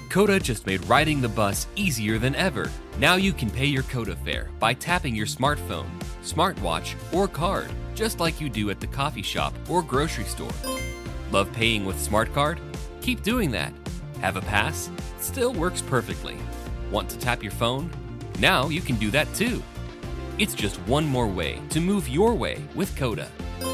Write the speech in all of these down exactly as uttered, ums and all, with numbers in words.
Coda just made riding the bus easier than ever. Now you can pay your Coda fare by tapping your smartphone, smartwatch, or card, just like you do at the coffee shop or grocery store. Love paying with Smart Card? Keep doing that. Have a pass? Still works perfectly. Want to tap your phone? Now you can do that too. It's just one more way to move your way with Coda.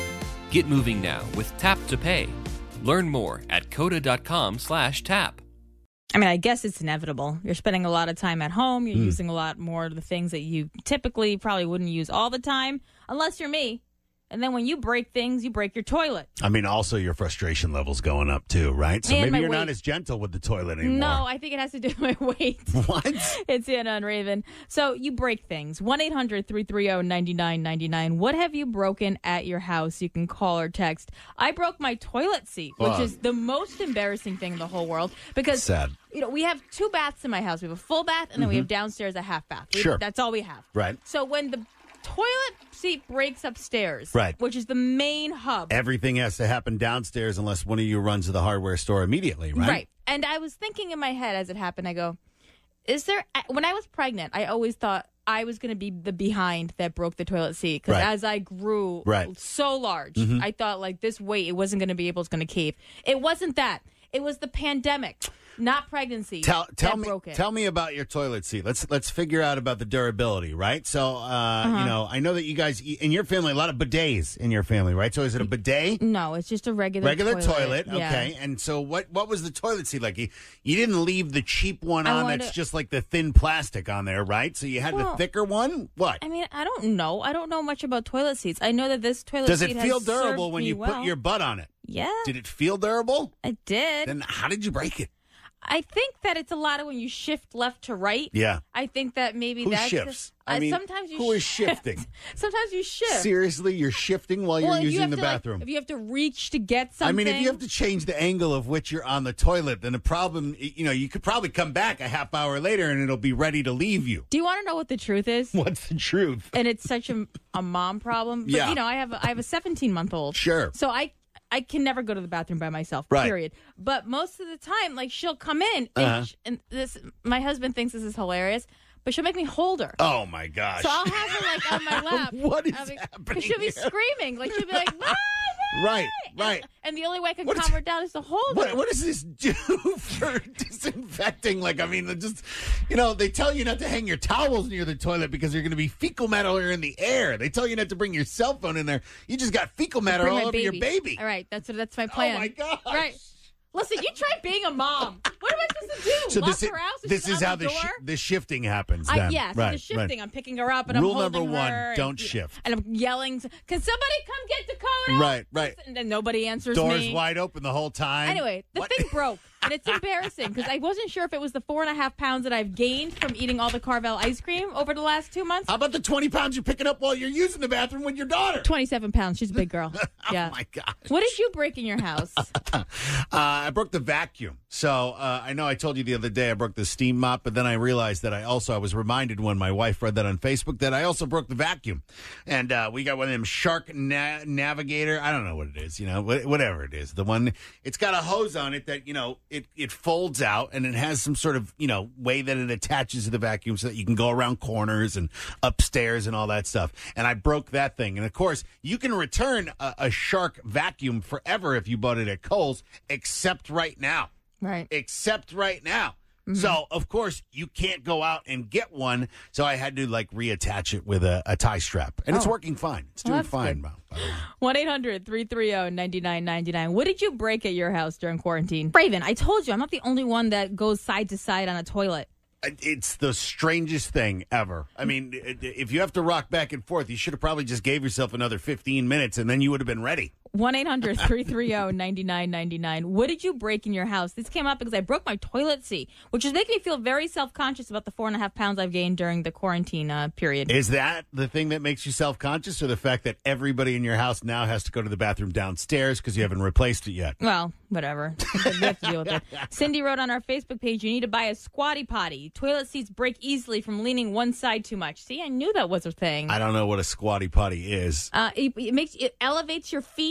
Get moving now with Tap to Pay. Learn more at coda.com slash tap. I mean, I guess it's inevitable. You're spending a lot of time at home. You're Mm. using a lot more of the things that you typically probably wouldn't use all the time, unless you're me. And then when you break things, you break your toilet. I mean, also your frustration level's going up too, right? So And maybe my you're weight. not as gentle with the toilet anymore. No, I think it has to do with my weight. What? It's Anna and Raven. So you break things. one eight hundred three three zero nine nine nine nine. What have you broken at your house? You can call or text. I broke my toilet seat, which Oh. is the most embarrassing thing in the whole world. Because, Sad. you know, we have two baths in my house. We have a full bath, and then we have downstairs a half bath. We- Sure. That's all we have. Right. So when the toilet seat breaks upstairs, Right. which is the main hub. Everything has to happen downstairs unless one of you runs to the hardware store immediately, right? Right. And I was thinking in my head as it happened, I go, is there, when I was pregnant, I always thought I was going to be the behind that broke the toilet seat. Because Right. as I grew Right. so large, Mhm. I thought like this weight, it wasn't going to be able, it's going to cave. It wasn't that. It was the pandemic, not pregnancy. Tell tell that me broke it. tell me about your toilet seat. Let's let's figure out about the durability, right? So, uh, Uh-huh. you know, I know that you guys eat, in your family a lot of bidets in your family, right? So, is it a bidet? No, it's just a regular Regular toilet, Yeah. okay. And so, what what was the toilet seat like? You, you didn't leave the cheap one I on wanted that's to- just like the thin plastic on there, right? So you had Well, the thicker one. What I mean, I don't know. I don't know much about toilet seats. I know that this toilet does seat it has feel durable served when me you well. put your butt on it? Yeah, Did it feel durable? I did. Then how did you break it? I think that it's a lot of when you shift left to right. Yeah. I think that maybe Who that's shifts? uh, I mean, sometimes you who is shift. shifting? Sometimes you shift. Seriously, you're shifting while you're Well, if you using have the to, like, bathroom. if you have to reach to get something. I mean, if you have to change the angle of which you're on the toilet, then the problem, you know, you could probably come back a half hour later and it'll be ready to leave you. Do you want to know what the truth is? What's the truth? And it's such a, a mom problem. But, Yeah. you know, I have a, I have a seventeen month old. Sure. So I I can never go to the bathroom by myself. Right. Period. But most of the time, like she'll come in and, Uh-huh. sh- and this. My husband thinks this is hilarious, but she'll make me hold her. Oh, my gosh. So I'll have her like on my lap. What is I'll be- 'cause happening She'll be here? screaming. Like she'll be like, "Mom!" Right, right. And the only way I can What is- calm her down is to hold What, her. what does this do for disinfecting? Like, I mean, just, you know, they tell you not to hang your towels near the toilet because you're going to be fecal matter in the air. They tell you not to bring your cell phone in there. You just got fecal matter Bring all my over your baby. All right, that's that's my plan. Oh, my gosh. Right. Listen, you try being a mom. What am I supposed to do? So Lock this is, her out? So this she's is out how the the, door? sh- the shifting happens I, then. yeah, so right, the shifting. right. I'm picking her up and Rule I'm holding number one, her. don't and, shift. And I'm yelling, "Can somebody come get Dakota?" Right, right. And then nobody answers Doors me. wide open the whole time. Anyway, the What? thing broke, and it's embarrassing because I wasn't sure if it was the four and a half pounds that I've gained from eating all the Carvel ice cream over the last two months. How about the twenty pounds you're picking up while you're using the bathroom with your daughter? twenty-seven pounds. She's a big girl. Yeah. Oh, my gosh. What did you break in your house? Uh, I broke the vacuum. So uh, I know I told you the other day I broke the steam mop, but then I realized that I also I was reminded when my wife read that on Facebook that I also broke the vacuum. And uh, we got one of them Shark na- Navigator. I don't know what it is, you know, wh- whatever it is. The one, it's got a hose on it that, you know, it, it folds out and it has some sort of, you know, way that it attaches to the vacuum so that you can go around corners and upstairs and all that stuff. And I broke that thing. And of course, you can return a, a Shark vacuum forever if you bought it at Kohl's, except right now. Right. Except right now. Mm-hmm. So, of course, you can't go out and get one. So I had to, like, reattach it with a, a tie strap. And it's Oh. working fine. It's Well, doing that's fine, good. Mom. by the way. one eight hundred three three zero nine nine nine nine. What did you break at your house during quarantine? Raven, I told you, I'm not the only one that goes side to side on a toilet. It's the strangest thing ever. I mean, if you have to rock back and forth, you should have probably just gave yourself another fifteen minutes and then you would have been ready. one eight hundred three three zero nine nine nine nine. What did you break in your house? This came up because I broke my toilet seat, which is making me feel very self-conscious about the four and a half pounds I've gained during the quarantine uh, period. Is that the thing that makes you self-conscious, or the fact that everybody in your house now has to go to the bathroom downstairs because you haven't replaced it yet? Well, whatever. We have to deal with it. Cindy wrote on our Facebook page, you need to buy a squatty potty. Toilet seats break easily from leaning one side too much. See, I knew that was a thing. I don't know what a squatty potty is. Uh, it, it makes it elevates your feet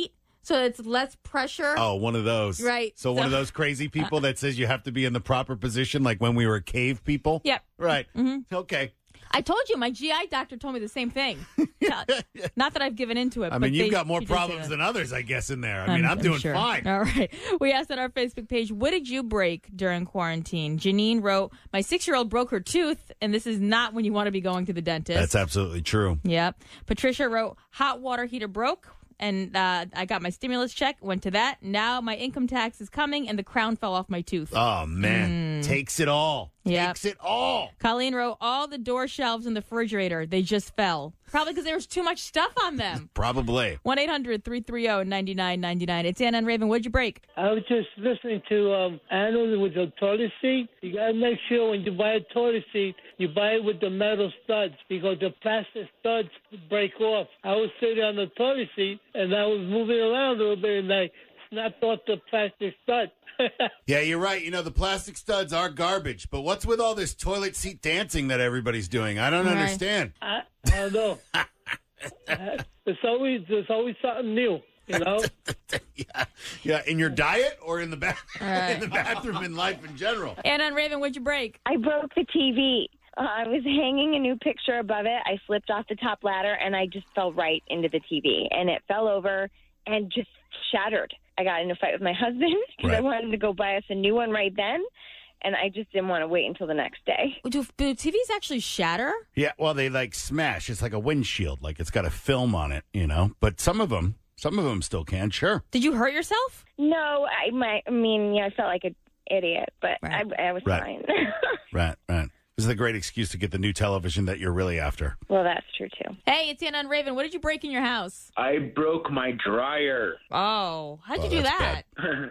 So it's less pressure. Oh, one of those. Right. So, one So- of those crazy people that says you have to be in the proper position, like when we were cave people? Yep. Right. Mm-hmm. Okay. I told you, my G I doctor told me the same thing. Not, not that I've given into it. I but mean, you've they- got more she did say problems that. than others, I guess, in there. I mean, I'm, doing sure. fine. All right. We asked on our Facebook page, what did you break during quarantine? Janine wrote, my six-year-old broke her tooth, and this is not when you want to be going to the dentist. That's absolutely true. Yep. Patricia wrote, hot water heater broke, and uh, I got my stimulus check, went to that. Now my income tax is coming, and the crown fell off my tooth. Oh, man. Takes it all. Yep. Takes it all. Colleen wrote, all the door shelves in the refrigerator, they just fell. Probably because there was too much stuff on them. Probably. one eight hundred three three zero nine nine nine nine. It's Anna and Raven. What'd you break? I was just listening to um, Anna with the toilet seat. You got to make sure when you buy a toilet seat, you buy it with the metal studs because the plastic studs break off. I was sitting on the toilet seat, and I was moving around a little bit, and I snapped off the plastic stud. Yeah, you're right. You know, the plastic studs are garbage, but what's with all this toilet seat dancing that everybody's doing? I don't Right. understand. I, I don't know. There's always, there's always something new, you know? yeah. yeah, in your diet or in the, ba- Right. in the bathroom in life in general? Anna and Raven, what'd you break? I broke the T V. Uh, I was hanging a new picture above it. I slipped off the top ladder, and I just fell right into the T V. And it fell over and just shattered. I got in a fight with my husband because I Right. wanted to go buy us a new one right then. And I just didn't want to wait until the next day. Do, do T Vs actually shatter? Yeah, well, they like smash. It's like a windshield, like it's got a film on it, you know. But some of them, some of them still can. Sure. Did you hurt yourself? No, I, my, I mean, yeah, I felt like an idiot, but Right. I, I was Right. fine. Right, right. This is a great excuse to get the new television that you're really after. Well, that's true, too. Hey, it's Anna and Raven. What did you break in your house? I broke my dryer. Oh, how'd you Oh, do that's that?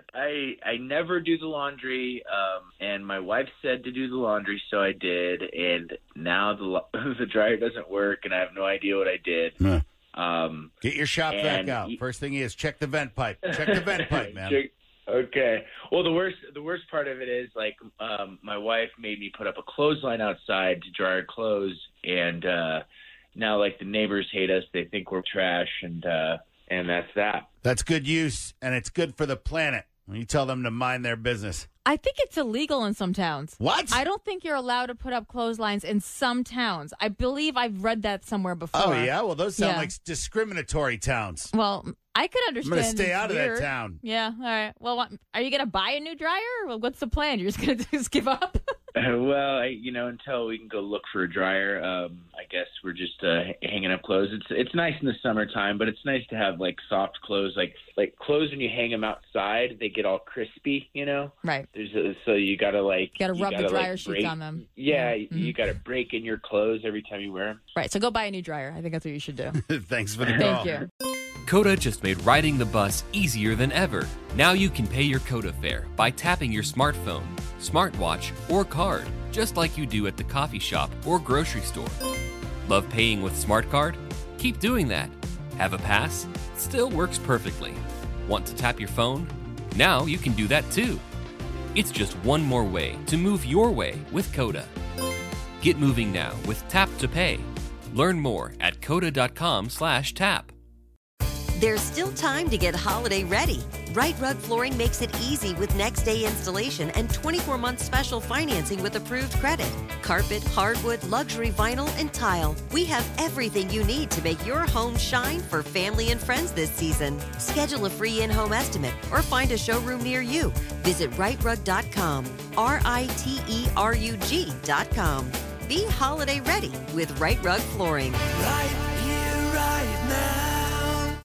I I never do the laundry, um, and my wife said to do the laundry, so I did. And now the lo- the dryer doesn't work, and I have no idea what I did. Huh. Um, Get your shop vac And out. y- First thing is check the vent pipe. Check the vent pipe, man. Check- Okay. Well, the worst the worst part of it is like um, my wife made me put up a clothesline outside to dry our clothes, and uh, now like the neighbors hate us. They think we're trash, and uh, and that's that. That's good use, and it's good for the planet. When you tell them to mind their business. I think it's illegal in some towns. What? I don't think you're allowed to put up clotheslines in some towns. I believe I've read that somewhere before. Oh, yeah? Well, those sound Yeah. like discriminatory towns. Well, I could I'm understand. going to stay it's out of weird. that town. Yeah. All right. Well, what, are you going to buy a new dryer? Well, what's the plan? You're just going to just give up? Well, I, you know, until we can go look for a dryer, um, I guess we're just uh, h- hanging up clothes. It's it's nice in the summertime, but it's nice to have like soft clothes, like like clothes when you hang them outside, they get all crispy, you know. Right. There's a, so you gotta like Gotta rub the gotta, dryer like, sheets break- on them. Yeah, Yeah. you Mhm. got to break in your clothes every time you wear them. Right. So go buy a new dryer. I think that's what you should do. Thanks for the call. Thank you. Coda just made riding the bus easier than ever. Now you can pay your Coda fare by tapping your smartphone, smartwatch, or card, just like you do at the coffee shop or grocery store. Love paying with Smart Card? Keep doing that. Have a pass? Still works perfectly. Want to tap your phone? Now you can do that too. It's just one more way to move your way with Coda. Get moving now with Tap to Pay. Learn more at coda.com slash tap. There's still time to get holiday ready. Right Rug Flooring makes it easy with next day installation and twenty-four month special financing with approved credit. Carpet, hardwood, luxury vinyl, and tile. We have everything you need to make your home shine for family and friends this season. Schedule a free in-home estimate or find a showroom near you. Visit right rug dot com, R I T E R U G dot com. Be holiday ready with Right Rug Flooring. Right